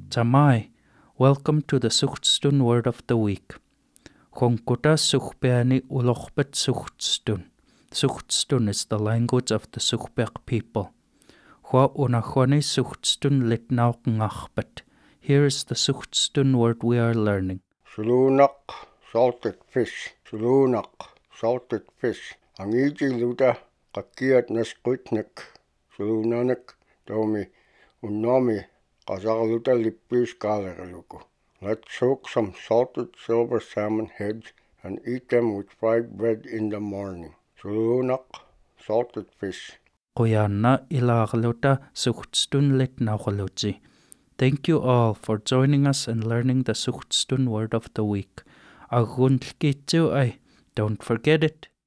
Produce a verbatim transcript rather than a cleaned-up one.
Tamai, welcome to the Suhtstun Word of the Week. Honkuta Suhpeani Ulochbet Suhtstun. Suhtstun is the language of the Suhbek people. Hwa unachwani Suhtstun litnauk ngachbet. Here is the Suhtstun word we are learning. Sulunak, salted fish. Sulunak, salted fish. Angiji luda kakiat neskutnik. Sulunanek domi unami kazagaluta lippis kaleraluku. Let's soak some salted silver salmon heads and eat them with fried bread in the morning. Sulunak, salted fish. Qoyanna ilagluta Suhtstun litnaugaluti. Thank you all for joining us and learning the Suhtstun word of the week. Aguntlkitu ay, don't forget it.